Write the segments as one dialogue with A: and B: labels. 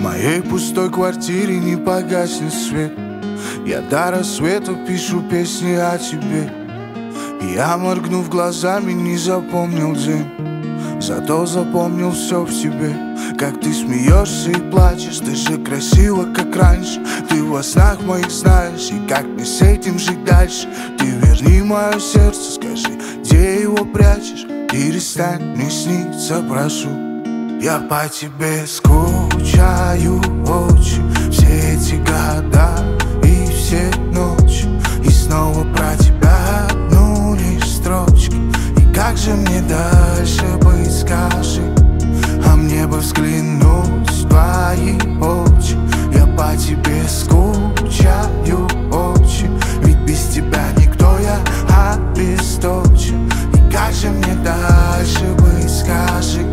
A: В моей пустой квартире не погаснет свет. Я до рассвета пишу песни о тебе. И я, моргнув глазами, не запомнил день, зато запомнил все в тебе. Как ты смеешься и плачешь, ты же красива, как раньше. Ты во снах моих знаешь, и как мне с этим жить дальше? Ты верни мое сердце, скажи, где его прячешь? Перестань мне сниться, прошу. Я по тебе скучаю очень все эти года и все ночи. И снова про тебя одну лишь строчку. И как же мне дальше быть, скажи? А мне бы взглянуть в твои очи. Я по тебе скучаю очень, ведь без тебя никто, я обесточен. И как же мне дальше быть, скажи?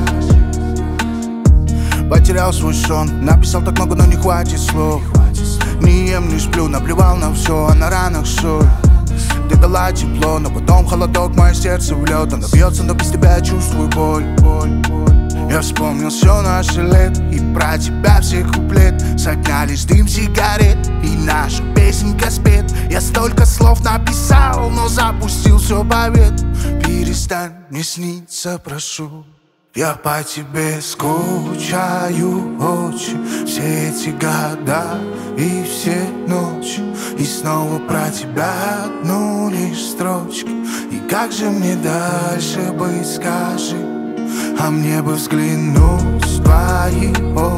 A: Потерял свой сон, написал так много, но не хватит слов. Не ем, не сплю, наплевал на все, а на ранах соль. Ты дала тепло, но потом холодок, мое сердце в лед. Оно бьется, но без тебя я чувствую боль. Я вспомнил все наше лето, и про тебя все куплет. С огня лишь дым сигарет, и наша песенка спет. Я столько слов написал, но запустил все по ветру. Перестань мне сниться, прошу. Я по тебе скучаю очень все эти года и все ночи. И снова про тебя одну лишь строчку. И как же мне дальше быть, скажи? А мне бы взглянуть в твои очи.